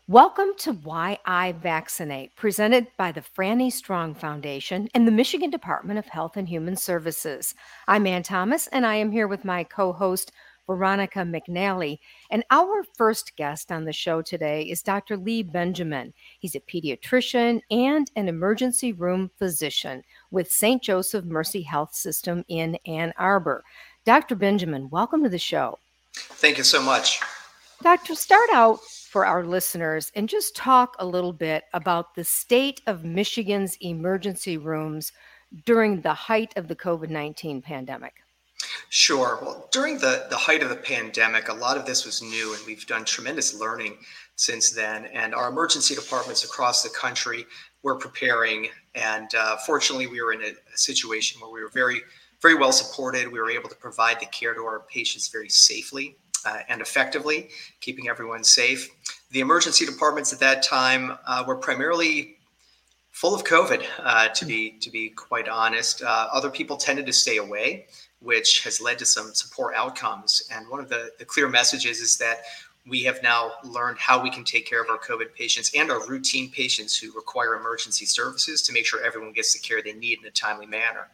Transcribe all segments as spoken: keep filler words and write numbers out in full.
Welcome to Why I Vaccinate, presented by the Franny Strong Foundation and the Michigan Department of Health and Human Services. I'm Ann Thomas, and I am here with my co-host, Veronica McNally. And our first guest on the show today is Doctor Lee Benjamin. He's a pediatrician and an emergency room physician with Saint Joseph Mercy Health System in Ann Arbor. Doctor Benjamin, welcome to the show. Thank you so much. Doctor, start out for our listeners and just talk a little bit about the state of Michigan's emergency rooms during the height of the COVID nineteen pandemic. Sure. Well, during the, the height of the pandemic, a lot of this was new, and we've done tremendous learning since then. And our emergency departments across the country were preparing. And uh, fortunately, we were in a, a situation where we were very, very well supported. We were able to provide the care to our patients very safely Uh, and effectively, keeping everyone safe. The emergency departments at that time uh, were primarily full of COVID, uh, to be to be quite honest. Uh, other people tended to stay away, which has led to some, some poor outcomes. And one of the, the clear messages is that we have now learned how we can take care of our COVID patients and our routine patients who require emergency services to make sure everyone gets the care they need in a timely manner.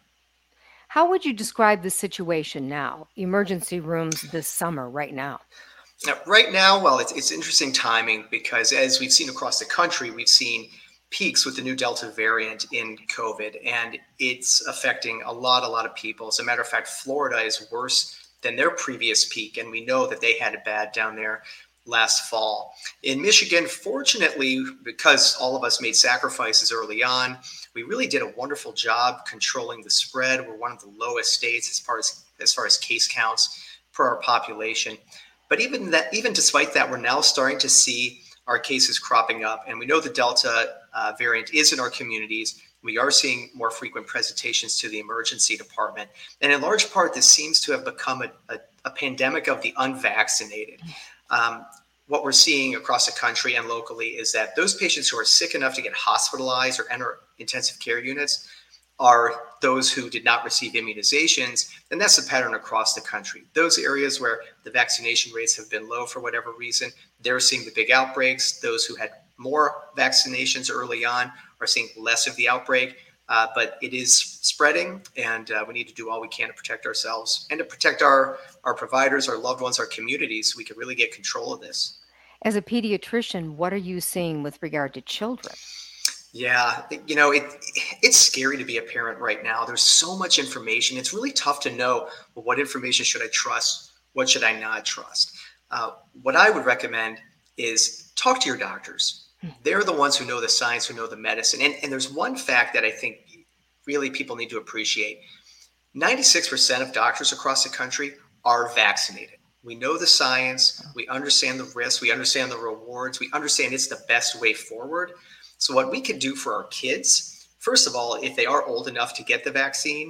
How would you describe the situation now, emergency rooms this summer, right now? Now, right now, well, it's, it's interesting timing because as we've seen across the country, we've seen peaks with the new Delta variant in COVID, and it's affecting a lot, a lot of people. As a matter of fact, Florida is worse than their previous peak, and we know that they had it bad down there last fall. In Michigan, fortunately, because all of us made sacrifices early on, we really did a wonderful job controlling the spread. We're one of the lowest states as far as as far as case counts per our population. But even that, even despite that, we're now starting to see our cases cropping up, and we know the Delta uh, variant is in our communities. We are seeing more frequent presentations to the emergency department, and in large part, this seems to have become a, a, a pandemic of the unvaccinated. Um, what we're seeing across the country and locally is that those patients who are sick enough to get hospitalized or enter intensive care units are those who did not receive immunizations. And that's the pattern across the country. Those areas where the vaccination rates have been low for whatever reason, they're seeing the big outbreaks. Those who had more vaccinations early on are seeing less of the outbreak. Uh, but it is spreading, and uh, we need to do all we can to protect ourselves and to protect our, our providers, our loved ones, our communities, so we can really get control of this. As a pediatrician, what are you seeing with regard to children? Yeah, you know, it it's scary to be a parent right now. There's so much information. It's really tough to know, well, what information should I trust? What should I not trust? Uh, what I would recommend is talk to your doctors. They're the ones who know the science, who know the medicine. And, and there's one fact that I think really people need to appreciate. ninety-six percent of doctors across the country are vaccinated. We know the science. We understand the risks. We understand the rewards. We understand it's the best way forward. So what we can do for our kids, first of all, if they are old enough to get the vaccine,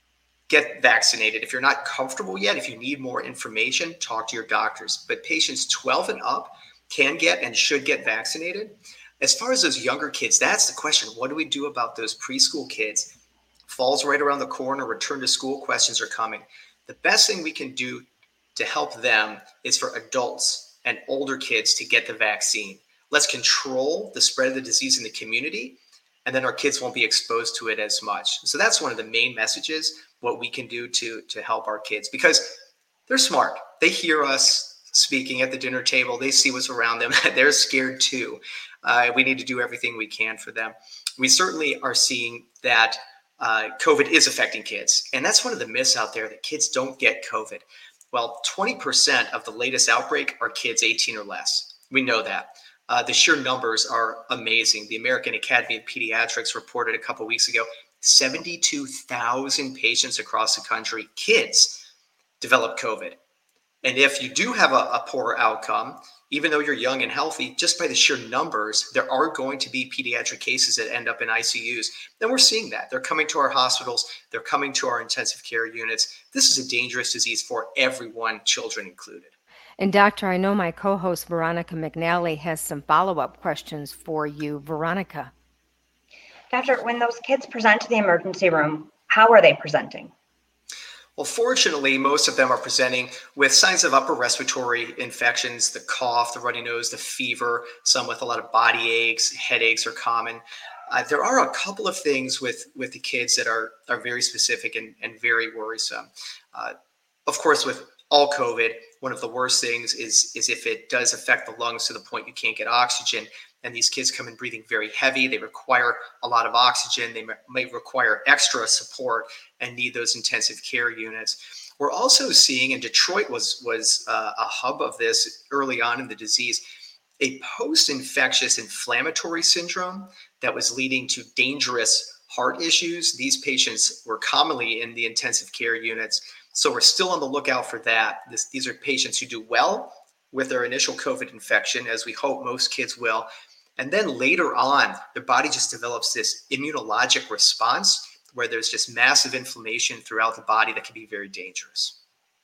get vaccinated. If you're not comfortable yet, if you need more information, talk to your doctors. But patients twelve and up can get and should get vaccinated. As far as those younger kids, that's the question. What do we do about those preschool kids? Fall's right around the corner. Return to school questions are coming. The best thing we can do to help them is for adults and older kids to get the vaccine. Let's control the spread of the disease in the community, and then our kids won't be exposed to it as much. So that's one of the main messages, what we can do to, to help our kids, because they're smart. They hear us speaking at the dinner table. They see what's around them. They're scared too. Uh, we need to do everything we can for them. We certainly are seeing that uh, COVID is affecting kids. And that's one of the myths out there, that kids don't get COVID. Well, twenty percent of the latest outbreak are kids eighteen or less. We know that. Uh, the sheer numbers are amazing. The American Academy of Pediatrics reported a couple of weeks ago, seventy-two thousand patients across the country, kids, develop COVID. And if you do have a, a poor outcome, even though you're young and healthy, just by the sheer numbers, there are going to be pediatric cases that end up in I C Us. And we're seeing that. They're coming to our hospitals. They're coming to our intensive care units. This is a dangerous disease for everyone, children included. And Doctor, I know my co-host Veronica McNally has some follow-up questions for you. Veronica. Doctor, when those kids present to the emergency room, how are they presenting? Well, fortunately, most of them are presenting with signs of upper respiratory infections, the cough, the runny nose, the fever, some with a lot of body aches, headaches are common. Uh, there are a couple of things with, with the kids that are, are very specific and, and very worrisome. Uh, of course, with all COVID, one of the worst things is, is if it does affect the lungs to the point you can't get oxygen. And these kids come in breathing very heavy. They require a lot of oxygen. They may require extra support and need those intensive care units. We're also seeing, and Detroit was, was uh, a hub of this early on in the disease, a post-infectious inflammatory syndrome that was leading to dangerous heart issues. These patients were commonly in the intensive care units. So we're still on the lookout for that. This, these are patients who do well with their initial COVID infection, as we hope most kids will. And then later on, their body just develops this immunologic response where there's just massive inflammation throughout the body that can be very dangerous.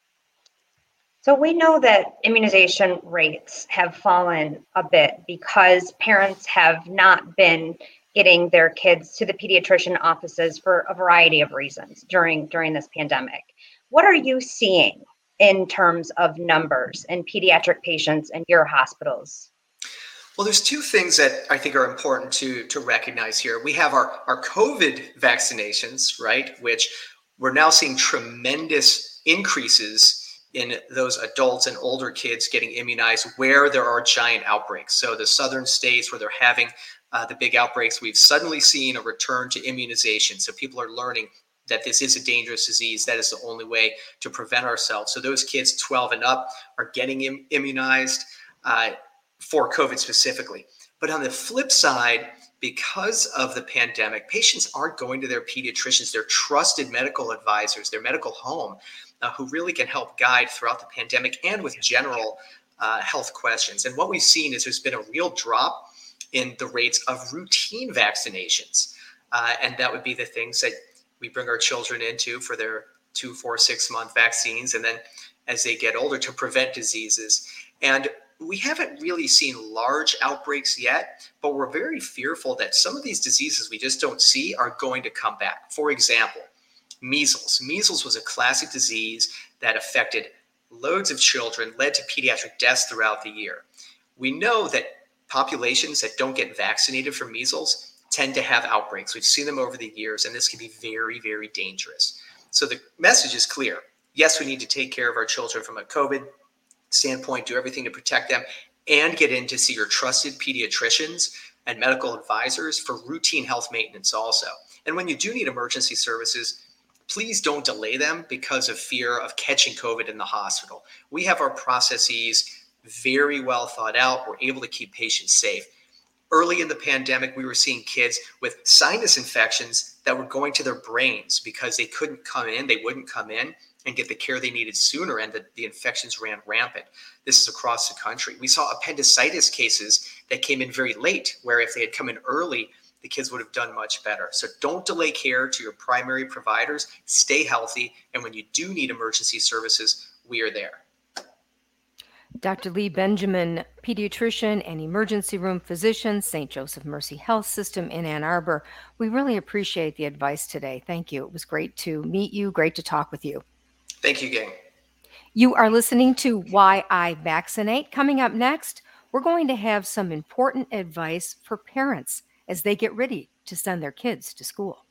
So we know that immunization rates have fallen a bit because parents have not been getting their kids to the pediatrician offices for a variety of reasons during, during this pandemic. What are you seeing in terms of numbers in pediatric patients in your hospitals? Well, there's two things that I think are important to, to recognize here. We have our, our COVID vaccinations, right, which we're now seeing tremendous increases in those adults and older kids getting immunized where there are giant outbreaks. So the southern states where they're having uh, the big outbreaks, we've suddenly seen a return to immunization. So people are learning that this is a dangerous disease. That is the only way to prevent ourselves. So those kids twelve and up are getting im- immunized. Uh, for COVID specifically. But on the flip side, because of the pandemic, patients aren't going to their pediatricians, their trusted medical advisors, their medical home, uh, who really can help guide throughout the pandemic and with general uh, health questions. And what we've seen is there's been a real drop in the rates of routine vaccinations. Uh, and that would be the things that we bring our children into for their two, four, six month vaccines. And then as they get older to prevent diseases. And we haven't really seen large outbreaks yet, but we're very fearful that some of these diseases we just don't see are going to come back. For example, measles. Measles was a classic disease that affected loads of children, led to pediatric deaths throughout the year. We know that populations that don't get vaccinated for measles tend to have outbreaks. We've seen them over the years, and this can be very, very dangerous. So the message is clear. Yes, we need to take care of our children from a COVID standpoint, do everything to protect them, and get in to see your trusted pediatricians and medical advisors for routine health maintenance also. And when you do need emergency services, please don't delay them because of fear of catching COVID in the hospital. We have our processes very well thought out. We're able to keep patients safe. Early in the pandemic, we were seeing kids with sinus infections that were going to their brains because they couldn't come in, they wouldn't come in and get the care they needed sooner, and the, the infections ran rampant. This is across the country. We saw appendicitis cases that came in very late, where if they had come in early, the kids would have done much better. So don't delay care to your primary providers. Stay healthy. And when you do need emergency services, we are there. Doctor Lee Benjamin, pediatrician and emergency room physician, Saint Joseph Mercy Health System in Ann Arbor. We really appreciate the advice today. Thank you. It was great to meet you. Great to talk with you. Thank you, gang. You are listening to Why I Vaccinate. Coming up next, we're going to have some important advice for parents as they get ready to send their kids to school.